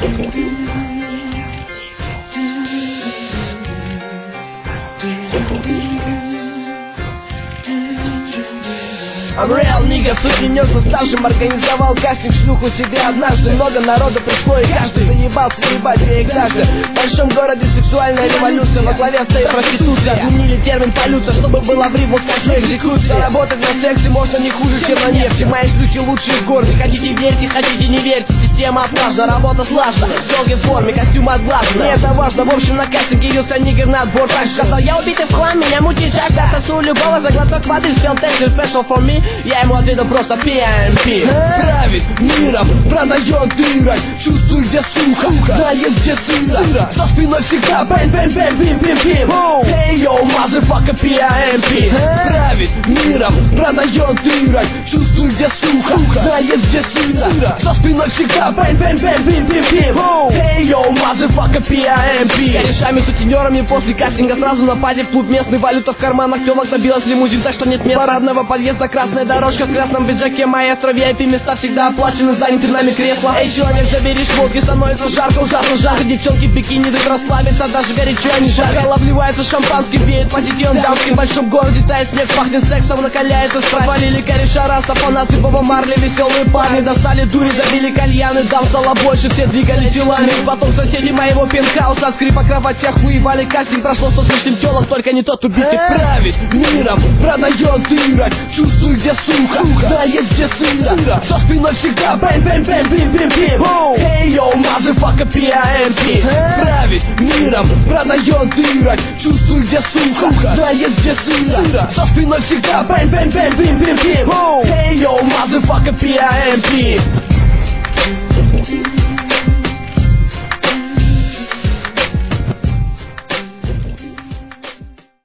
I'm real nigga, суть не уставшим. Организовал кастинг, шлюху себе однажды. Много народу пришло и каждый заебался ебать переэтажи. В большом городе сексуальная революция, во главе стоит проституция. Отменили термин полюция, чтобы была в рифму скажу экзекуция. Работать на сексе можно не хуже, чем на нефти. Мои шлюхи лучшие в городе. Хотите верьте, хотите не верьте. Система отлажена, работа слажена. В долгой форме, костюм отглажен. Не это важно, в общем на кастинг явился нигер на отбор. Так сказал, я убитый в хлам, меня мутит жажда. Сосу любого за глоток воды. Спел текст special for me. Я ему ответил просто PMP. Правит миром, продает дырой. Чувствуй, где сука, знает, где сыра. За спиной всегда бэм-бэм-бэм-бим-бим-бим. Hey yo, motherfucker, PMP. Правит миром, продает дырой. Чувствуй, где сука, знает, где сыра. За спиной всегда бэм-бэм-бэм-бим-бим-бим. Hey yo, motherfucker, PMP. Корешами, сутенерами после кастинга сразу напали в клуб местный. Валюта в карманах, телок набилась лимузин, так что нет места. Парадного подъезда, красная дорожка в красном пиджаке. Маэстро, VIP места всегда оплачены, заняты нами кресла. Эй, человек, забери шмотки, становится жарко, ужасно жарко. Девчонки в бикини идут расслабиться, даже горячо, а не жарко. Бокал обливается шампанским, веет позитивом дамским. В большом городе тает снег, пахнет сексом, накаляется страсть. Валили кореша, раса, фанаты, Боба Марли, веселые парни. Достали дури, забили кальяны, дам стало больше, все двигали телами. Потом соседи моего пентхауса, скрип по кроватях, уебали кастинг. Прошло 100 с лишним телок, только не тот убитый. Правит миром, продает дырок. Чувствуй, где сука, знает, где сыра. За спиной всегда бэм-бэм-бэм-бим-бим-бим. Hey yo, motherfucker, PMP. Правит миром, продает дырок. Чувствуй, где сука, знает, где сыра. За спиной всегда бэм-бэм-бэм-бим-бим-бим. Hey yo, motherfucker, PMP.